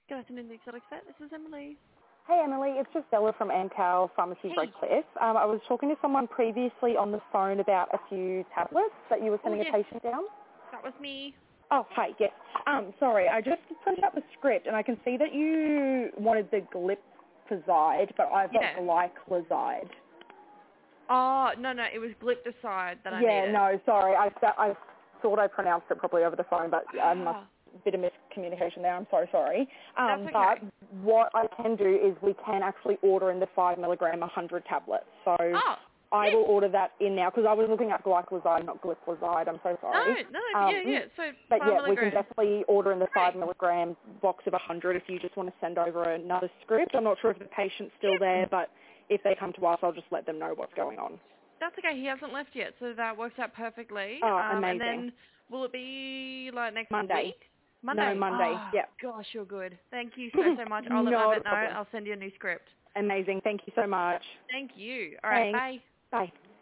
Good afternoon, the Exotic Vet. This is Emily. Hey Emily, it's just Bella from Amcal Pharmacy Redcliffe. I was talking to someone previously on the phone about a few tablets that you were sending a patient down. That was me. Oh, hi, yes. Sorry, I just printed up the script and I can see that you wanted the glipizide, but I've got glyclazide. Oh, no, it was glipticide that I needed. Yeah, no, sorry. I thought I pronounced it properly over the phone, but a bit of miscommunication there. I'm so sorry. That's okay. But what I can do is we can actually order in the 5 milligram 100 tablets. So I will order that in now because I was looking at glyclazide, not glipizide. I'm so sorry. No, So but 5 milligrams. We can definitely order in the 5 milligram box of 100 if you just want to send over another script. I'm not sure if the patient's still there, but if they come to us, I'll just let them know what's going on. That's okay. He hasn't left yet, so that works out perfectly. Oh, amazing. And then will it be like next Monday. week? Monday. No, Monday. Oh, Yep. Gosh, you're good. Thank you so much. I'll let my vet know. I'll send you a new script. Amazing. Thank you so much. Thank you. All right. Thanks. Bye. Bye.